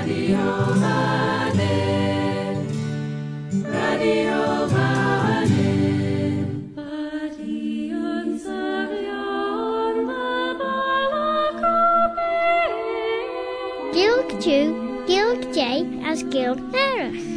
Gilg Jew, Gilg J as Gilg Nerach.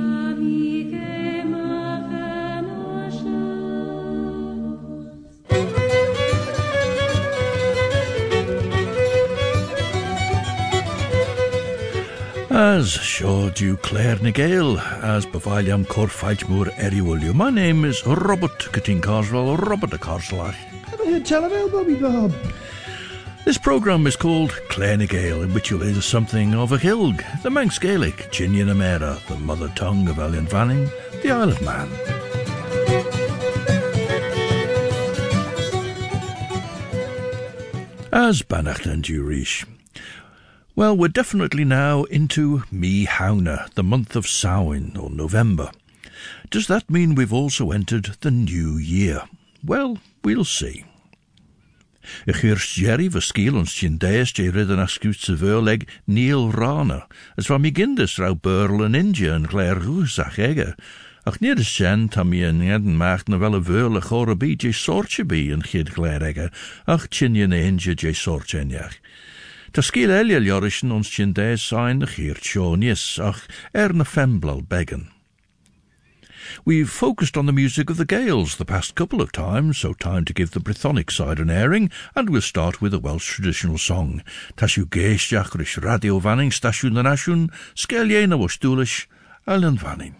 As sure do Claire Nigale, as Bavaliam Corfaitmur Eriwolio. My name is Robert Catin Carswell, Robert de Carslach. Tell him, Bobby Bob. This programme is called Claire Nigale, in which you'll hear something of a Gilg, the Manx Gaelic, Chinian Amera, the mother tongue of Elian Vanning, the Isle of Man. As Bannacht and Jurish. Well, we're definitely now into Mi Hauna, the month of Samhain, or November. Does that mean we've also entered the new year? Well, we'll see. Ich heerst Jerry verskiel ons chindees je ridden ascuut se verleg Neil Rana, as van mi gindes rau Burl en India en Claire Roesach egge. Ach neer is jen tam je en jeden maakt na wel een verle chorabie je soortje bi en gid Claire egge, ach chinje ne India je soortje en jach. Ta skiel eliel jorischen ons chindees zijn geert sjonies, ach na femblal beggen. We've focused on the music of the Gaels the past couple of times, so time to give the Brythonic side an airing, and we'll start with a Welsh traditional song. Tashu geisjach rish radio vanning, stasiwn na nasiwn, sgeliena was dúlish, Elian Vanning.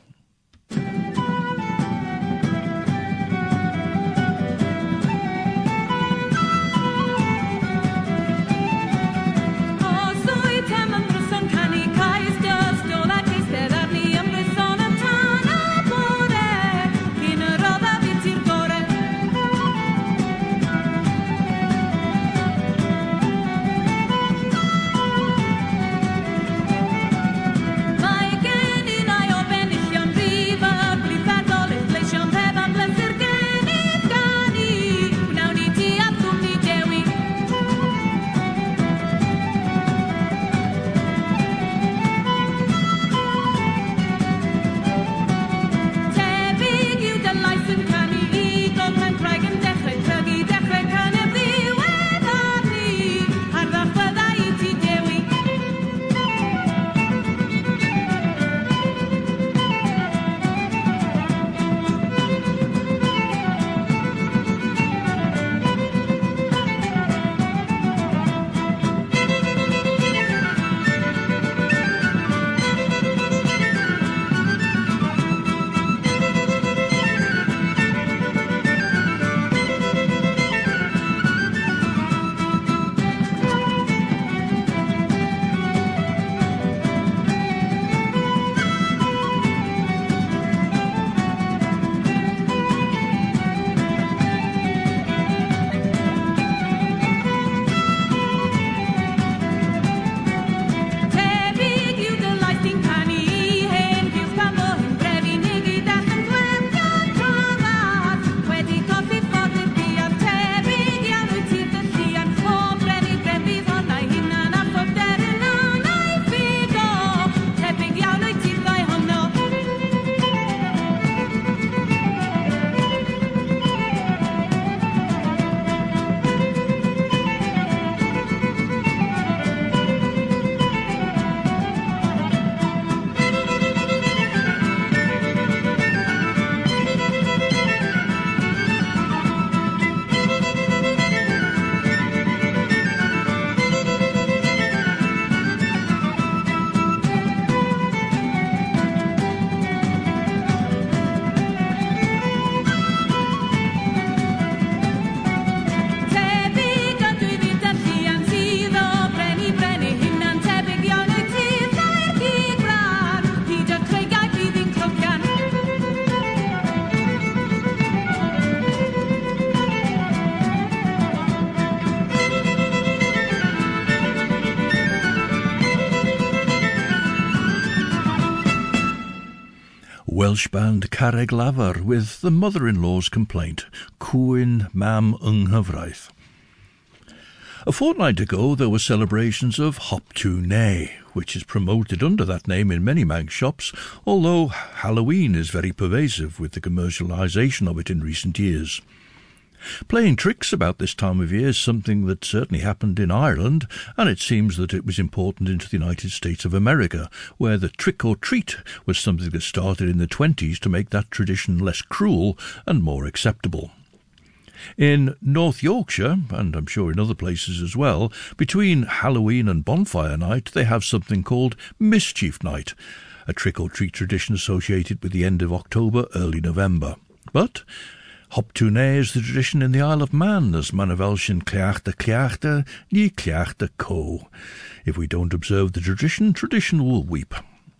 Welsh band Carreg Lavar with The Mother-in-Law's Complaint, Cwyn Mam Ynghyfraith. A fortnight ago there were celebrations of Hop Tu Nay, which is promoted under that name in many mag shops, although Halloween is very pervasive with the commercialisation of it in recent years. Playing tricks about this time of year is something that certainly happened in Ireland, and it seems that it was important into the United States of America, where the trick-or-treat was something that started in the 1920s to make that tradition less cruel and more acceptable. In North Yorkshire, and I'm sure in other places as well, between Halloween and Bonfire Night they have something called Mischief Night, a trick-or-treat tradition associated with the end of October, early November. But Hoptoonay is the tradition in the Isle of Man, as Manavelsian Cleachta, ni Cleachta Co. If we don't observe the tradition will weep.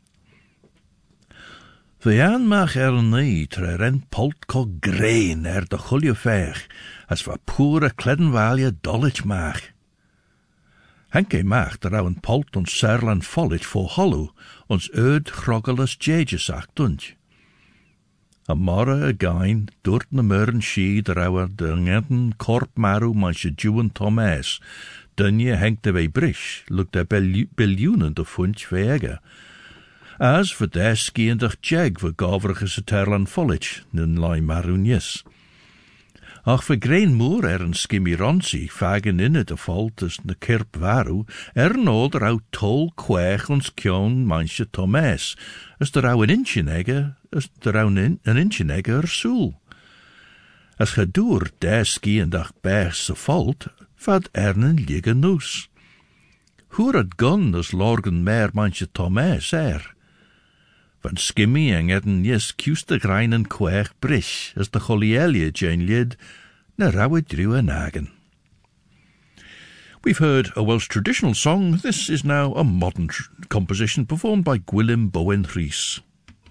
Vian mach ni trerent polt co grain de chulje veg, as va pure kleddenwalje dollich mach. Henke mach der een polt ons serlan follich voor hollow, ons groggeles jegesach dunch. A morra again, dort na murren she der de ngeten korp maru manche juwen Thomas, dunje henk de brish, look de biljoenen de funch vege. As for der skiendig jeg voor gavrige terlan follich, nun lai marunjes. Ach voor grein moer een skimmy ronsi, fagen in de fault na kirp varu, noder au tol kwech ons kjon manche Thomas, as der au een inchenegge, as der au een inchenegge soel. As gedoer der skiendig bers fault, vad een ligge noes. Hoe het gun as lorgen meer manche Thomas Van skimmy en jes kuste greinen kwech brish, as de cholielie jane lid, na rauwe drewe nagen. We've heard a Welsh traditional song. This is now a modern composition performed by Gwilym Bowen Rhys.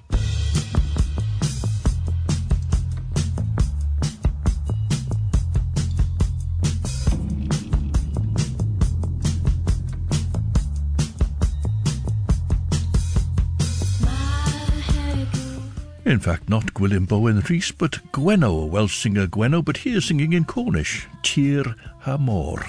In fact, not Gwilym Bowen Rhys, but Gwenno, a Welsh singer Gwenno, but here singing in Cornish, Tir ha Mor.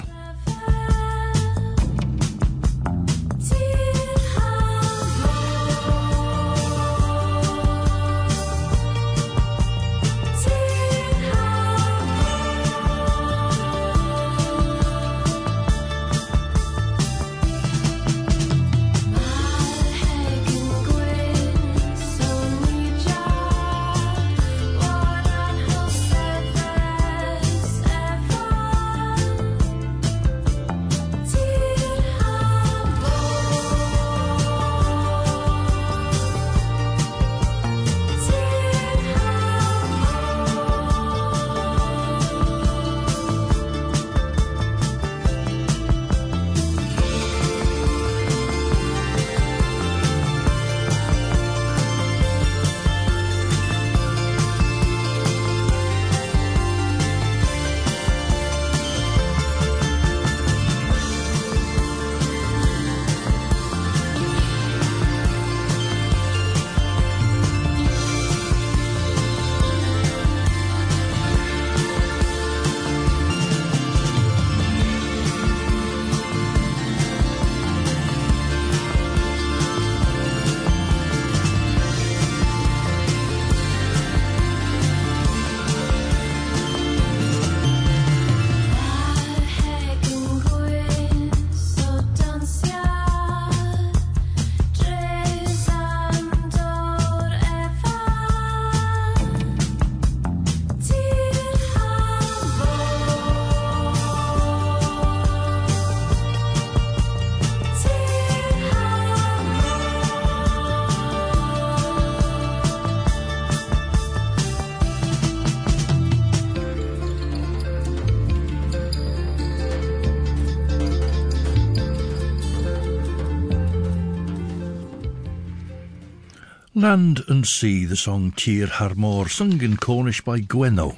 Land and Sea, the song Tir ha Mor, sung in Cornish by Gwenno.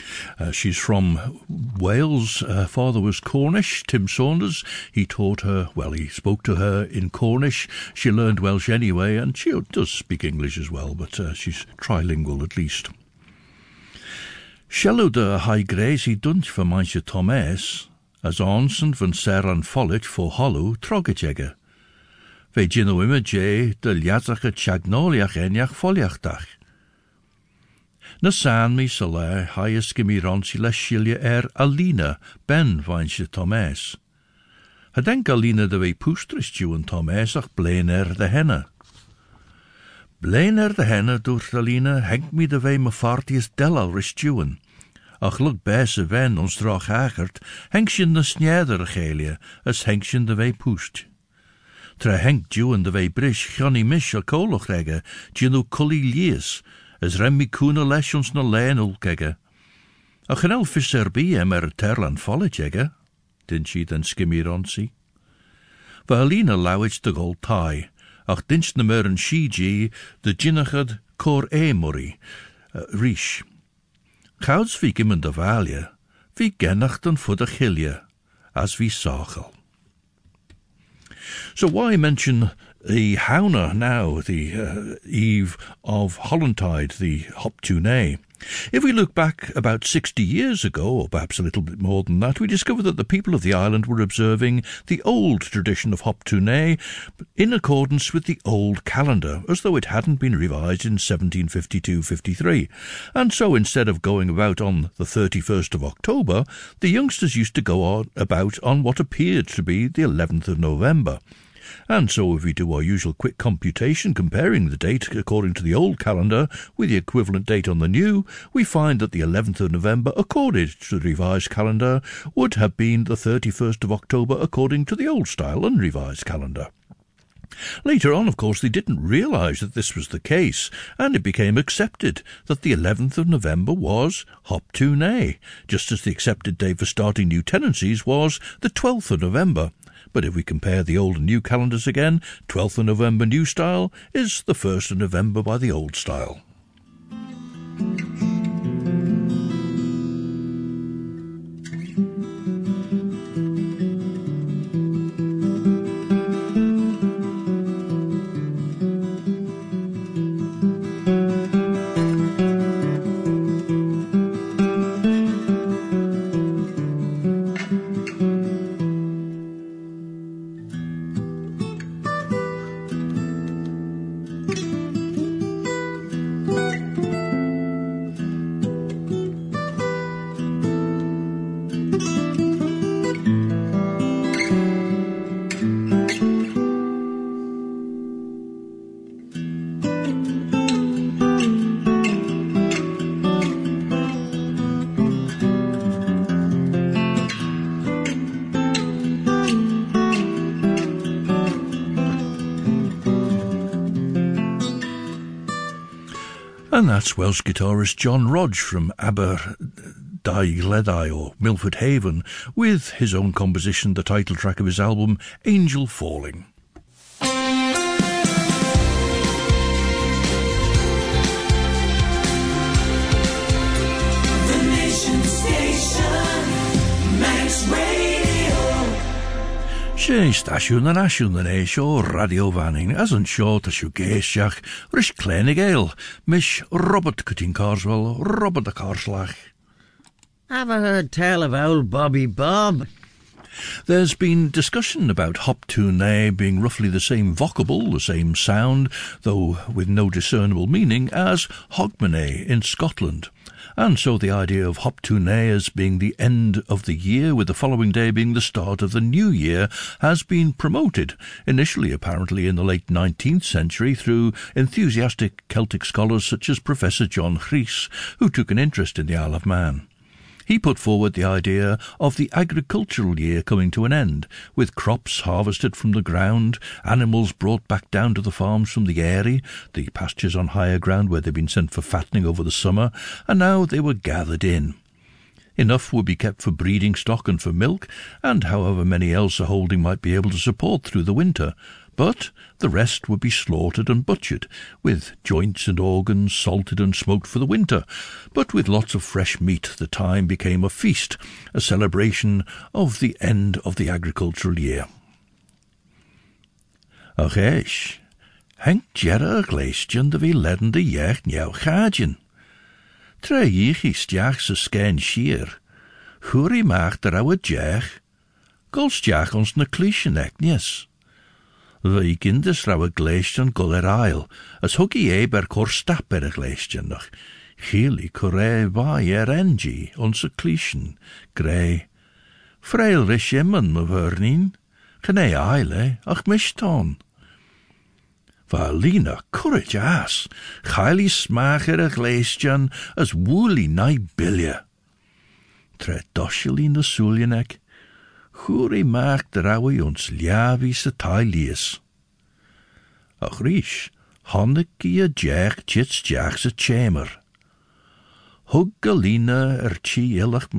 She's from Wales. Her father was Cornish, Tim Saunders. He taught her, he spoke to her in Cornish. She learned Welsh anyway, and she does speak English as well, but she's trilingual at least. Shello de hai gresi dunch for manche Thomas, as onsen van ser an follet for hollow troggetjegge. Fe gino ima je de liatach a chagnoliach eniach foliachtach. Na san mi sala haies gimi ronsi la shilia Alina ben vainche Thomas. Hadenk Alina de ve poestris juwen Thomas ach blein de henne. Blein de henne door Alina henk mi de ve me fartius della ristuwen. Ach look bese ven ons drach hagert, henksjen de sneder gelia, as henksjen de ve poest. Tra henk juwen de ve brish, Johnny mish a koloch regge, ginu cully lies, as remmi kuna lesh ons na lein ulkegge. Ach en vis bi terlan follegegge, din she then skimmy ronsi. Va Alina lawich de gold tie, ach dinch na mer en shiji, de ginnachad cor murray, rish. Gouds wie gimmen de valje, wie gennachten voor de gilje, as wie sachel. So why mention the Hauna now, the eve of Hollantide, the Hoptune? If we look back about 60 years ago, or perhaps a little bit more than that, we discover that the people of the island were observing the old tradition of Hoptune in accordance with the old calendar, as though it hadn't been revised in 1752-53. And so instead of going about on the 31st of October, the youngsters used to go about on what appeared to be the 11th of November. And so if we do our usual quick computation comparing the date according to the old calendar with the equivalent date on the new, we find that the 11th of November according to the revised calendar would have been the 31st of October according to the old-style unrevised calendar. Later on, of course, they didn't realise that this was the case, and it became accepted that the 11th of November was Hoptune, just as the accepted date for starting new tenancies was the 12th of November. But if we compare the old and new calendars again, 12th of November new style is the 1st of November by the old style. And that's Welsh guitarist John Rodge from Aberdaugledau or Milford Haven with his own composition, the title track of his album, Angel Falling. The Nation Station, Manx Radio. Sé stasiwn yn asiwn yn eisio Radio Fanning, as yn sio tasiw geisiach, rish Clenig Ale, mish Robert Cutting Carswell, Robert the Carslach. Have I heard tell of old Bobby Bob? There's been discussion about Hoptune being roughly the same vocable, the same sound, though with no discernible meaning, as Hogmanay in Scotland. And so the idea of Hoptune as being the end of the year, with the following day being the start of the new year, has been promoted, initially apparently in the late 19th century, through enthusiastic Celtic scholars such as Professor John Rhys, who took an interest in the Isle of Man. He put forward the idea of the agricultural year coming to an end, with crops harvested from the ground, animals brought back down to the farms from the Airy, the pastures on higher ground where they'd been sent for fattening over the summer, and now they were gathered in. Enough would be kept for breeding stock and for milk, and however many else a holding might be able to support through the winter, but the rest would be slaughtered and butchered, with joints and organs salted and smoked for the winter. But with lots of fresh meat, the time became a feast, a celebration of the end of the agricultural year. Ach eis, henk jera a gleistion de vi ledden de jecht njau chadjen. Tre jichi stiach sa skein shier, huri maach der ouwe jech, gol stiach ons na clishen eknies. Fy gindys raw y gleistion goler ail, as hwgi ber cor stapper y gleistion noch. Chili corre vai engi, ons y clishen, grey. Frail rish immen my vernin, cynne aile, ach mishton. Valina courage ass, chaili smacher y gleistion, as woolly nai billia. Tre dosheli na suljanek, Chwri maak drawi ons liavi sa tailies. Ach rish, honneki a jack chits jack sa chamber. Hug Alina chi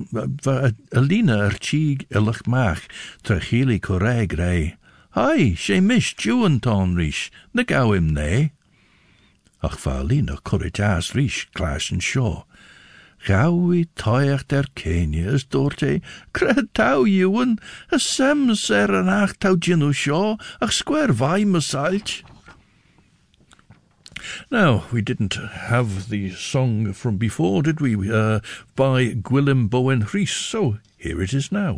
illach mach, trachili correg rei. Hai, she mish juanton rish, na gau him ne. Ach va Alina courage as rish, clash and shaw. Gawi toiach der Kenia as dorte, cred tau Ewan, a sem an ach tau ginu shaw, ach square vai masalch. Now, we didn't have the song from before, did we, by Gwilym Bowen Rhys, so here it is now.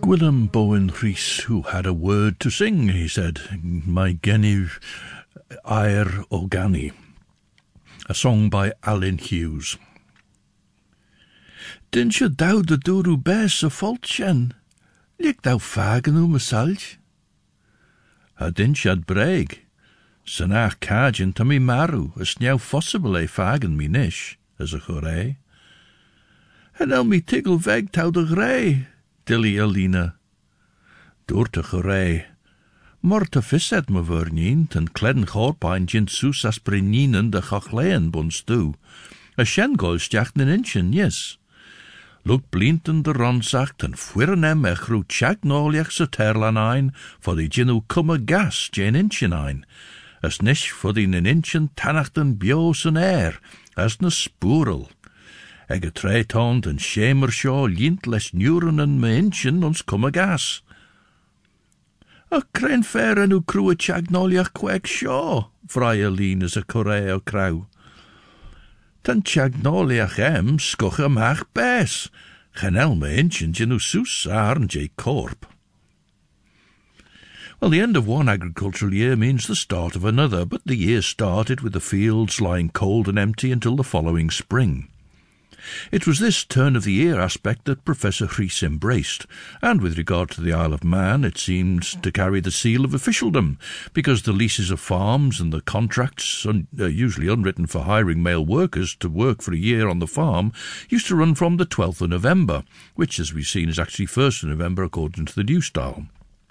Gwilym Bowen Rhys, who had a word to sing, he said, My Genyv Air Ogani, a song by Alan Hughes. Dyn je daw de dwrw bes a foltjen, lik daw fagen o masalj? A dyn siad breg, synach cajin ta mi marw, as niaw possible e fagen mi nish, as a chore. En el mi tigel veg taw de grey, dilly Alina. Door te chore. Morta fisset me vernient, en kledden chorpain jint soes as breninen de chachleien bons du. A shen goes jacht nen inchen, yes. Look blinten de ronsacht en fuiren em chru chak noliach sa terlan ein, for die jinu kumme gas jen inchen ein. As nish for die nen inchen tanachten bios en air, as na spoerel. Ege treitond en schemer shaw lint les nuren en me inchen ons kumme gas. A kren fair en u crew chak noliach kwek shaw, vrij Aline as a correo crow. Tan chagnoliach skuch mach bes. Genel me inchen jenu soes arn J. Corp. Well, the end of one agricultural year means the start of another, but the year started with the fields lying cold and empty until the following spring. It was this turn-of-the-year aspect that Professor Rhys embraced, and with regard to the Isle of Man it seemed to carry the seal of officialdom, because the leases of farms and the contracts, usually unwritten for hiring male workers to work for a year on the farm, used to run from the 12th of November, which, as we've seen, is actually 1st of November according to the new style.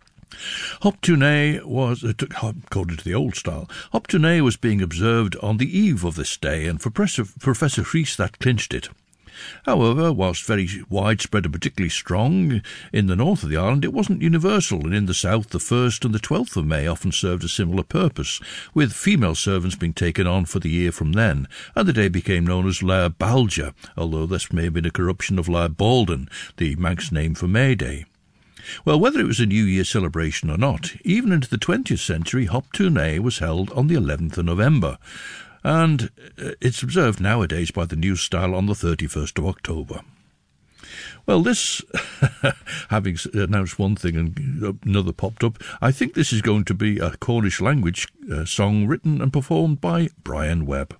Hoptune was, according to the old style, Hoptune was being observed on the eve of this day, and for Professor Rhys that clinched it. However, whilst very widespread and particularly strong in the north of the island, it wasn't universal, and in the south the 1st and the 12th of May often served a similar purpose, with female servants being taken on for the year from then, and the day became known as La Balja, although this may have been a corruption of La Balden, the Manx name for May Day. Well, whether it was a New Year celebration or not, even into the 20th century, Hoptune was held on the 11th of November, and it's observed nowadays by the new style on the 31st of October. Well, this, having announced one thing and another popped up, I think this is going to be a Cornish language song written and performed by Brian Webb.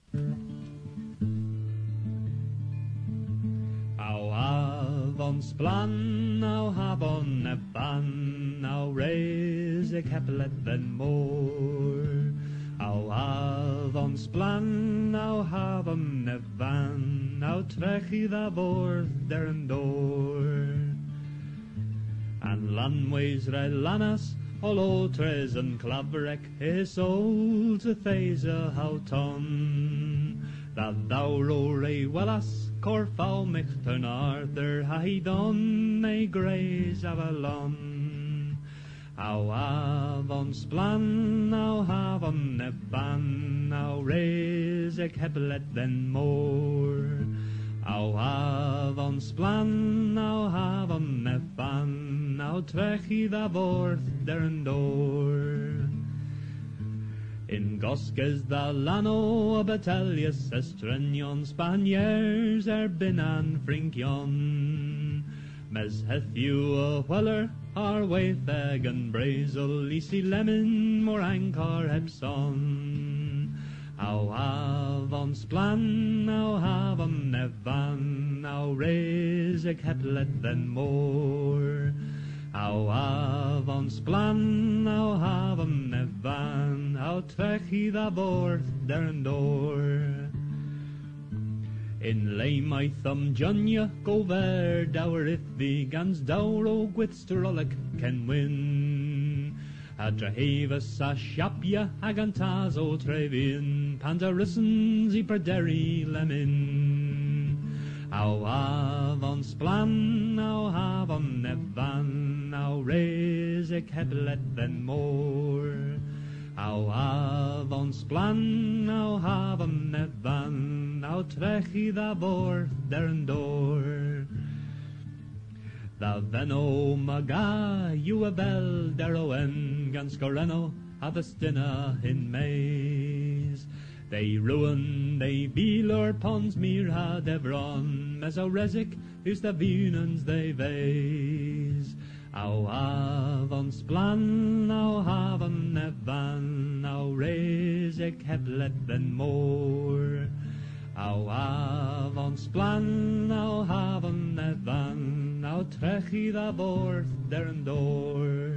Van splan, nou havon evan, nou reis ik heb let ben moor. Au havon splan, nou havon evan, nou trek I da boord der en door. An landways red lanas, all otres en klaverek, is old to these houton. Dat thou rore wellas, Corfal michten Arthur, haidon e grace Avalon. Au avon splan, au havon evan, au reis ik heb let den moor. Au avon splan, au havon evan, au trek I da boord der en door. In Goskes da Lano, Battalius, Estrenion, Spaniards, Binan, Frinkion. Mes Hethu, a Weller, our Waythag, and Brazel, Lisi Lemon, Morankar, Hepson. Au havon splan, au havon evan, au reis ik heb let den moor. Au havon splan, au havon evan, au trek I da boord der en door. In lay my thumb Jonya, go ver dower if the gans dowro gwitsterolic can win. Adrahavas a shapia agantazo trevin, pandarissens I perderi lemon. Au havon splan, au havon evan, au reis ik heb let ben moor. Au havon splan, au havon evan, au trek I da boord der en door. Da venno maga, you a bel deroen, gans goreno, havestina in maze. They ruin, they be Lord Ponsmere had Evron, Mesorezic, who's the Venans they vase. splan, nou haven van, nou reis ik heb leven moor. Au avonds plan, nou haven van, nou trek je dat woord der en door.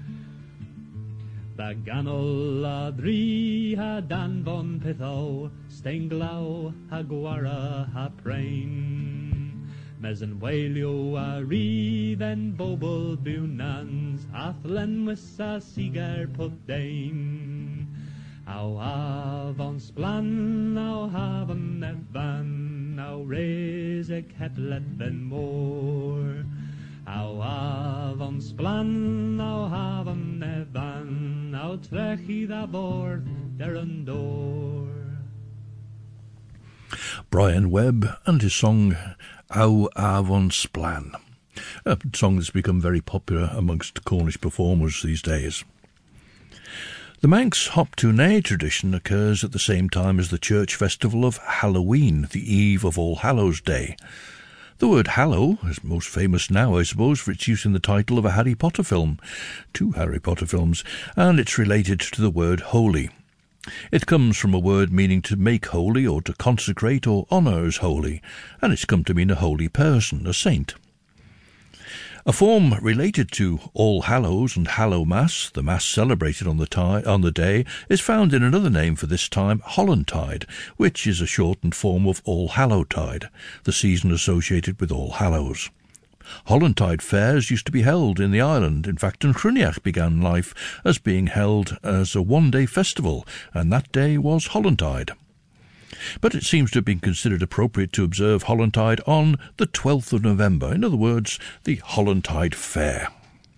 Baganol drie ha dan von pitho, stenglau ha gwara ha prain. Mes yn waelio a rydd en bobl biwnans, athlen wys a sigar pwt dain. Au avons plan, au haven evan, au reis ek heb leven moor. Au avons plan, au haven evan, au trek I that board der en door. Brian Webb and his song Au Avons Plan, a song that's become very popular amongst Cornish performers these days. The Manx Hop Tuné tradition occurs at the same time as the church festival of Halloween, the eve of All Hallows Day. The word Hallow is most famous now, I suppose, for its use in the title of a Harry Potter film, 2 Harry Potter films, and it's related to the word holy. It comes from a word meaning to make holy or to consecrate or honour as holy, and it's come to mean a holy person, a saint. A form related to All Hallows and Hallowmas, the Mass celebrated on the day, is found in another name for this time, Hollantide, which is a shortened form of All Hallowtide, the season associated with All Hallows. Hollantide fairs used to be held in the island. In fact, Cruniach began life as being held as a one-day festival, and that day was Hollantide. But it seems to have been considered appropriate to observe Hollantide on the 12th of November, in other words, the Hollantide Fair.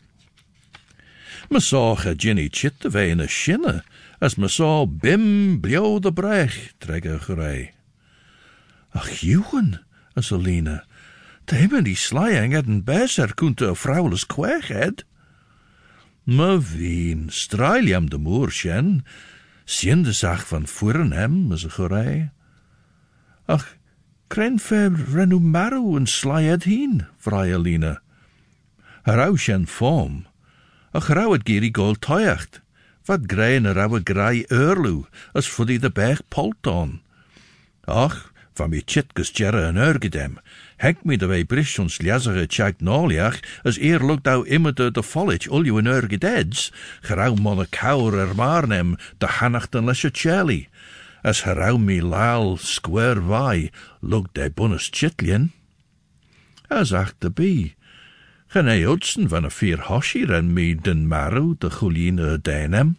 Me saw a Ginny chit the vein a shinne, as me saw bim blio the brech, trege gerei. Ach, Ewan, as Alina, te hebben die slying en beser kunte a vrouwles kwech, Me veen, strailiam de moer shen, sien de zag van voeren hem, as a gerei. Ach, kren fe renu maru en slyed heen, vrij Alina. Haar shen form. Ach, rauwet geri gol toyacht. Wat grein a rauwe grei urlu, as fuddy de bech polton. Ach, van mi chitkus jerre en urgedem. Henk me de wei brish ons liazere chagt noliach, as eer look thou immete de follage ulju en urgededs, gerau mon a cower marnem, de hannacht en lesje chelly. As herau mi lal square vai, look de bunnes chitlien. As ach de be. Gen ei Hudson van a 4 hoshi ren mi den maru de chuline deinem.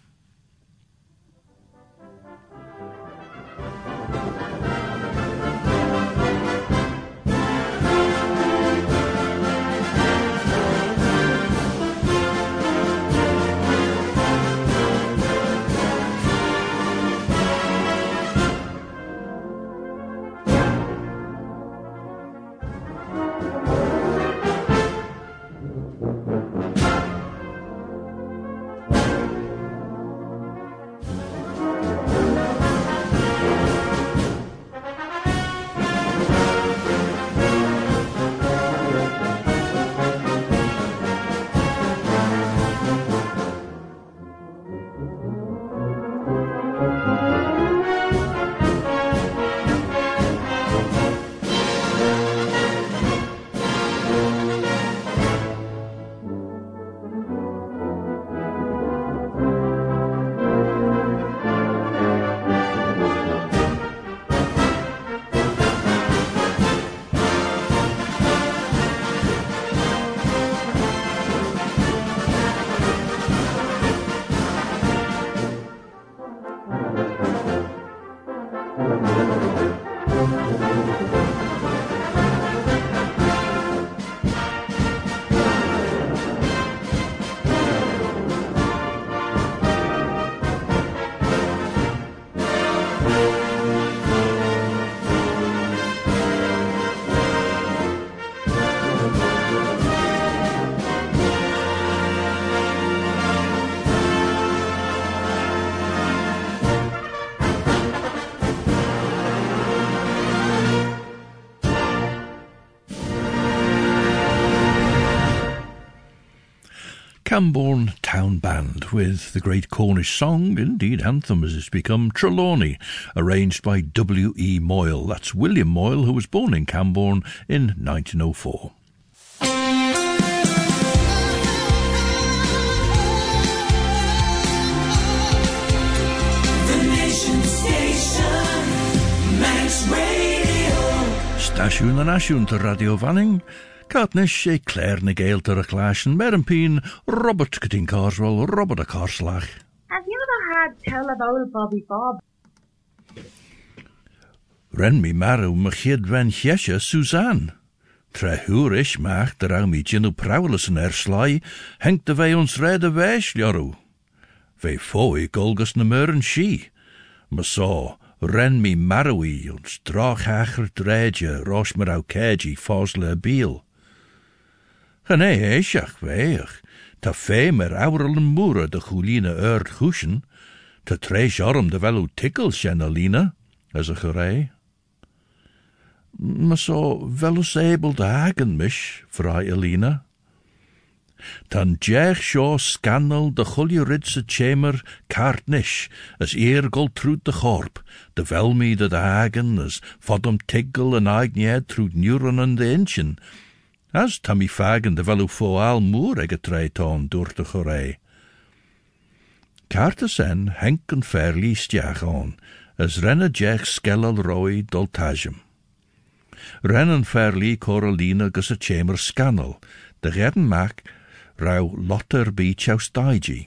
Camborne Town Band with the great Cornish song, indeed anthem as it's become, Trelawney, arranged by W.E. Moyle. That's William Moyle, who was born in Camborne in 1904. The Nation Station, Manx Radio. Stasiwn yn asiwn to Radio Fanning. Cartnish e Claire na Gaelter a Clash and Merenpeen, Robert Cutting Carswell, Robert a Carslach. Have you ever had tell of old Bobby Bob? Ren mi maru machid ren Chesha Suzanne. Tre húrish mach de rau mi ginu prowlus an sly, hengt de vei ons red a vesh ljoru. Vei foi golgus na meuren she. Ma saw, ren mi marui ons drach acher dreidje, rosh mar au keji fosle a biel. Nee, eisiach veich, ta fe mer aurel en moere de chulina huschen, ta treis arm de velu tikkel shenalina, as a gerei. Ma so velus able de hagen mish, vrij Elina. Tan jech shaw scannel de chulje ridse chamber cartnish, as eer gol trut de chorp, de velmi de hagen, as fodum tiggle en aigned trut neuron en de inchen, as Tammy Fagan de velu foal moer ege treiton door de chorei. Cartesen henk en fairly stiach on, as renne jech skellel roi doltajem. Rennen fairly Coralina gus a chamber scannel, de redden mac rau lotter be chaustaigi.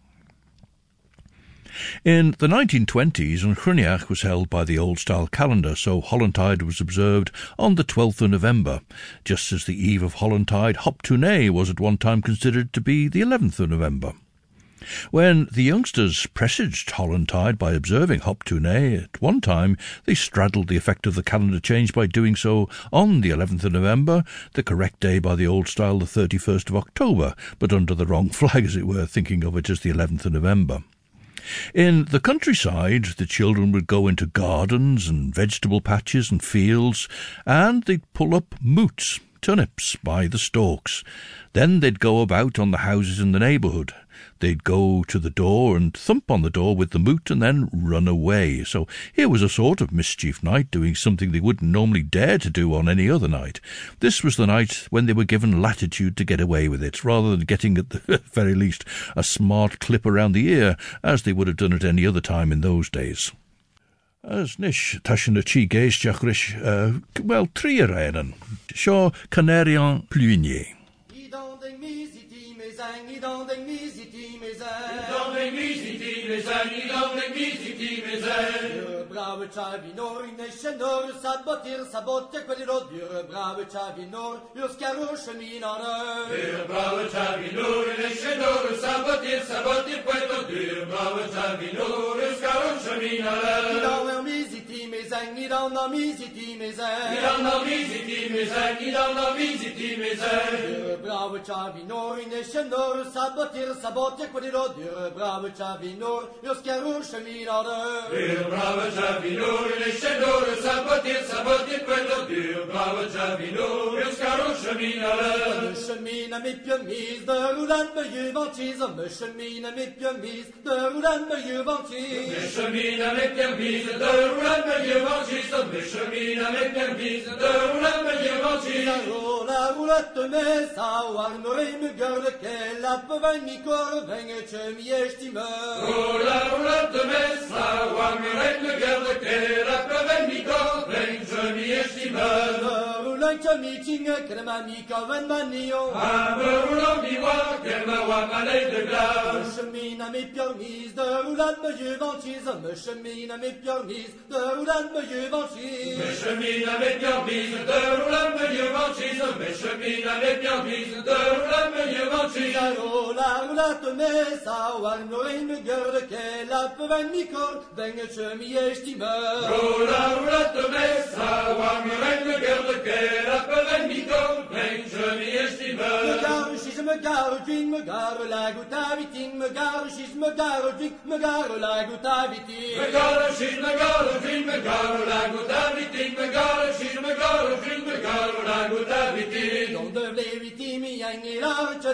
In the 1920s, Llwrniach was held by the old-style calendar, so Hollantide was observed on the 12th of November, just as the eve of Hollantide, Hoptunay was at one time considered to be the 11th of November. When the youngsters presaged Hollantide by observing Hoptunay, at one time they straddled the effect of the calendar change by doing so on the 11th of November, the correct day by the old style the 31st of October, but under the wrong flag, as it were, thinking of it as the 11th of November. In the countryside, the children would go into gardens and vegetable patches and fields, and they'd pull up moots, turnips, by the stalks. Then they'd go about on the houses in the neighbourhood. They'd go to the door and thump on the door with the moot and then run away. So here was a sort of mischief night, doing something they wouldn't normally dare to do on any other night. This was the night when they were given latitude to get away with it, rather than getting, at the very least, a smart clip around the ear, as they would have done at any other time in those days. As nish tashin a chi geis jachrish, well, tri reinan. Shaw Canarian Plunier. Brave Chavinor, Neshenor, Sabotir, Sabote, Quadro, Brave Chavinor, Yoscaro, Cheminor. Brave Chavinor, Neshenor, Sabotir, Sabotir, Quadro, Brave Chavinor, Yoscaro, Cheminor. Dans la misiti, mes amis, dans la misiti, mes amis. Dans la misiti, mes amis, dans la misiti, mes amis. Brave Chavinor, Neshenor, Sabotir, Sabote, Quadro, Brave Chavinor, Yoscaro, Cheminor. Brave Chavinor, Neshenor, Sabotir, quello dur, brave Chavinor, Yoscaro, Cheminor. Me chemine à mes pieds mises, de roulant me yuvantise, me chemine à mes pieds mises, de roulant me yuvantise. Me chemine à mes pieds mises, de roulant me yuvantise, me chemine à mes pieds mises, de roulant me yuvantise. La roulette me sa, warnore me garde, qu'elle a peu vain mi corps, vain chemi estime. La roulette me sa, warnore me garde, qu'elle a peu vain mi corps, vain chemi estime. Roulette meeting, crema mi coven manio. Roulant mi wa, crema wa malay de glace. Me chemine à mes pieds mises, de roulade me yuvantise, me chemine à mes pieds mises, de roulade me yuvantise. Me chemine à mes pieds mises, de roulade me yuvantise, me chemine à mes pieds mises, de roulade me yuvantise. La roulette me sa, warnore me garde, qu'elle a peu vain mi corps, vain chemi estime. La roulette me sa, warnore me garde, qu'elle a peu vain mi corps, vain chemi estime. Me gare, si je me gare, drink, me gare, la goutte à viting, me gare, si je me gare, drink, me gare, la goutte à viting. Me gare, si je me gare, drink, me gare, la goutte à viting, me gare, si je me gare, drink, me gare, la goutte à viting. Dans de vle viting, mi yang et la chet priet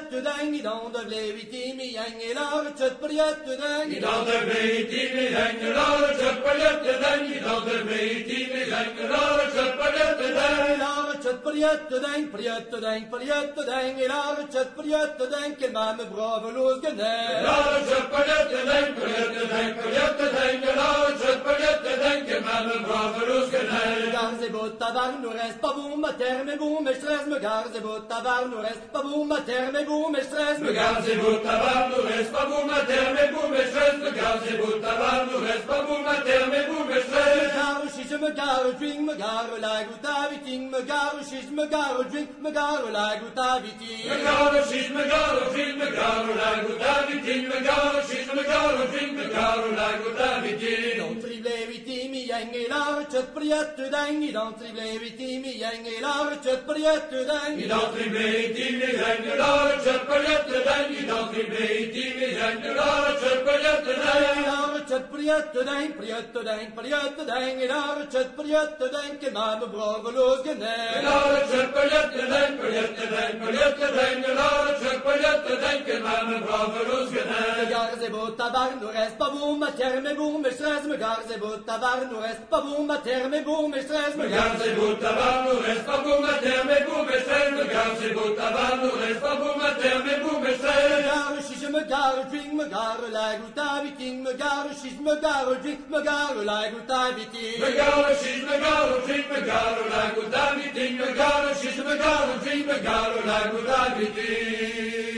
priette deng, I dan de vlevi timi engelar, tjut priette deng, I dan de vlevi timi engelar, tjut priette deng, I dan de vlevi timi engelar, tjut priette deng. Ilar tjut priette deng, priette deng, priette deng, ilar tjut priette deng, ken ma me brave los genei. Ilar tjut priette deng, priette deng, priette deng, ilar tjut priette deng, ken ma me brave los genei. Garze botta var nu rest, pa boom, ma terme boom, me stress, me garze botta var nu rest, pa boom, ma terme boom, me stress, me garze botta var nu rest, pa boom, ma terme boom, me stress, me garze botta var nu rest, pa boom, ma terme boom, me stress. Me garu shis, me garu drink, me garu like utaviting, me garu shis, me garu drink, me garu like utaviting. Me garu shis, me garu drink, me garu like utaviting, me garu shis, me garu drink, me garu like utaviting. Don't trible timi engelar, tjut priette deng, I don't trible timi engelar, tjut priette deng. I don't trible timi engelar, tjut priette deng, I don't trible timi engelar, tjut priette deng. Ilar tjut priette deng, priette deng, priette deng, ilar tjut priette deng, ken ma me brave los genei. Ilar tjut priette deng, priette deng, priette deng, ilar tjut priette deng, ken ma me brave los genei. Me garze botta var nu rest, pa boom, ma terme boom, me stress, me garze botta var nu rest, pa boom, ma terme boom, me stress, me garze botta var nu rest, pa boom, ma terme boom, me stress, me garze botta var nu rest, pa boom, ma terme boom, me stress. Me garu shis, me garu drink, me garu like utaviting, me garu shis, me garu drink, me garu like utaviting. Me garu shis, me garu drink, me garu like utaviting, me garu shis, me garu drink, me garu like utaviting.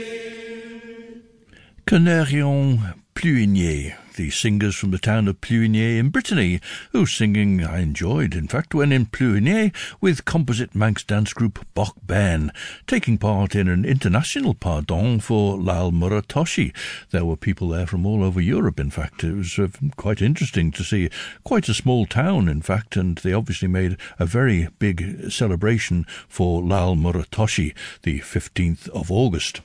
Canarion Plugnier, the singers from the town of Plugnier in Brittany, whose singing I enjoyed, in fact, when in Plugnier with composite Manx dance group Bok Ben, taking part in an international pardon for Lal Muratoshi. There were people there from all over Europe, in fact. It was quite interesting to see. Quite a small town, in fact, and they obviously made a very big celebration for Lal Muratoshi, the 15th of August.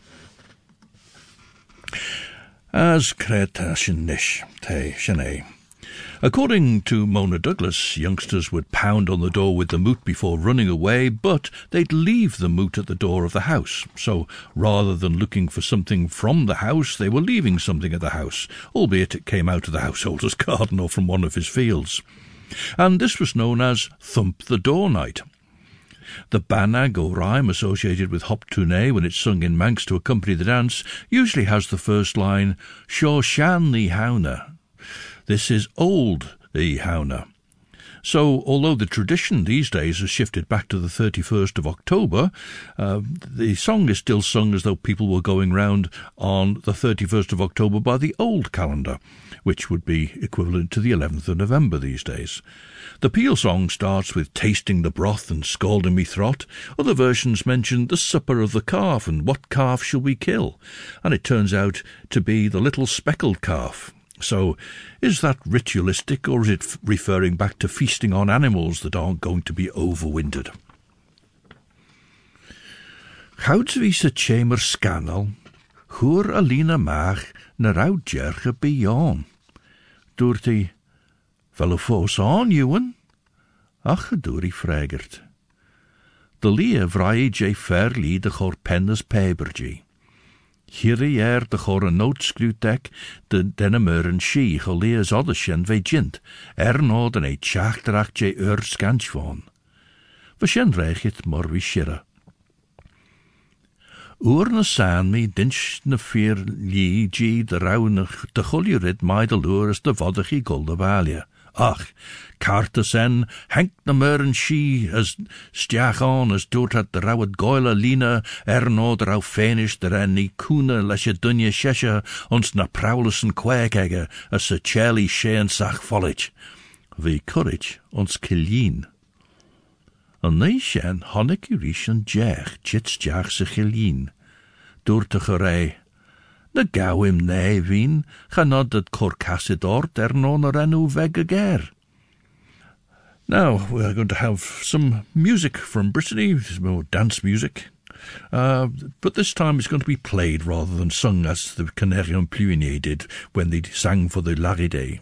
As Creta Shinish Te Shane. According to Mona Douglas, youngsters would pound on the door with the moot before running away, but they'd leave the moot at the door of the house. So rather than looking for something from the house, they were leaving something at the house, albeit it came out of the householder's garden or from one of his fields. And this was known as Thump the Door Night. The banag or rhyme associated with Hop Tournée when it's sung in Manx to accompany the dance usually has the first line, Sure Shan the Hauna. This is old the Hauna. So, although the tradition these days has shifted back to the 31st of October, the song is still sung as though people were going round on the 31st of October by the old calendar, which would be equivalent to the 11th of November these days. The Peel song starts with tasting the broth and scalding me throat. Other versions mention the supper of the calf and what calf shall we kill, and it turns out to be the little speckled calf. So, is that ritualistic, or is it referring back to feasting on animals that aren't going to be overwintered? Houds vi se chamber scannel, hur alina mach na raudjerge beyond. Doorty, fellow fos on, Ewan? Ach, doori fragert. De lie vrij je fairly de chor pennes pabergy. Hier de chor een noodskrutek de dennemeuren she gelees oddesjen vejint, no den e tjachterach je scanch van. Vasjen reichet mor vi shirre. Oer na saan me dinch na fear lie de raunig de chuljurid mij de loer de voddachi golde valia. Ach, Cartesen, Henk na meuren she as stiach on as doort had de rauwed goile lina no de rauw fenish de ren ni koene lesje dunje shesha ons na prowlesen kwekegge as se charlie sheen sach follage. Vi courage ons killeen. An nei shen honnek urish an jech chits jach se killeen. Doort de gerei. Na gauw him nee veen, chanod dat corcassidort no na renu vegager. Now, we're going to have some music from Brittany, more dance music. But this time it's going to be played rather than sung as the Canarion Plugnier did when they sang for the Laride.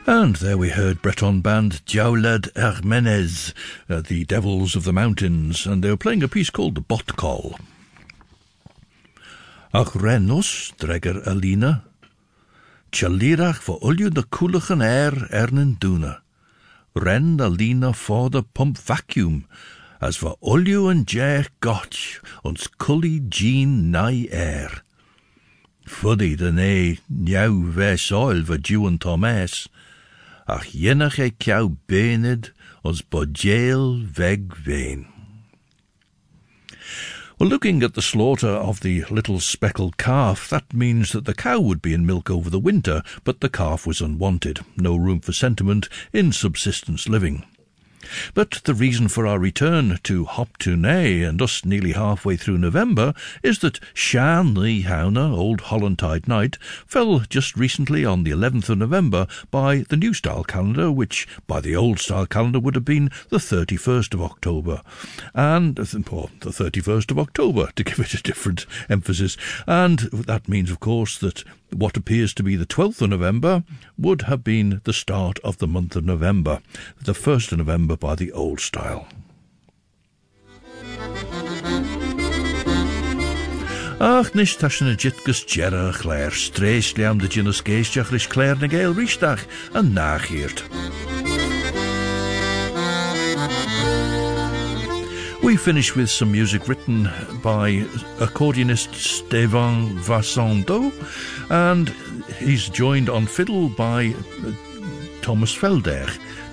And there we heard Breton band Diaulad Hermenes, the Devils of the Mountains, and they were playing a piece called the Botcol. Ach Renos, dreger Alina, Chalirach voor olju de koeligen nen duna. Ren Alina for the pump vacuum, as voor olju en jair gotch, ons kully jean nai air. Fuddy de ne, nieuw ves oil voor Jew Thomas. Ach jenach e kjou bened, ons bodjail weg veen. Well, looking at the slaughter of the little speckled calf, that means that the cow would be in milk over the winter, but the calf was unwanted. No room for sentiment in subsistence living. But the reason for our return to Hop to Nay, and us nearly halfway through November, is that Shan Ni Hauna, Old Hollandtide Night, fell just recently on the 11th of November by the New Style calendar, which by the Old Style calendar would have been the 31st of October. And, the 31st of October, to give it a different emphasis. And that means, of course, that what appears to be the 12th of November would have been the start of the month of November, the 1st of November by the Old Style. Ach, nish tashin a jitgus jera chléir, streis liam de jinus geistjach rish chléir na gael rishtach and nachhirt. We finish with some music written by accordionist Stéphane Vassando, and he's joined on fiddle by Thomas Felder.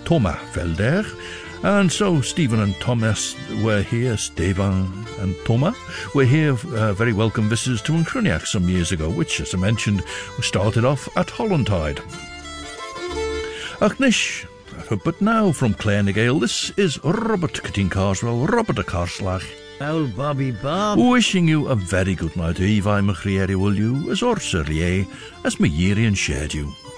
And so Stephen and Thomas were here, Stephen and Thomas were here, very welcome visitors to Uncruniac some years ago, which, as I mentioned, started off at Hollandtide. Achnish. But now, from Clare na Gael, this is Robert Cattin Carswell, Robert a Carslach. Old Bobby Bob. Wishing you a very good night, Eve, I'm a Crieri will you, as Orsa Rie, as my Yeri and shared you.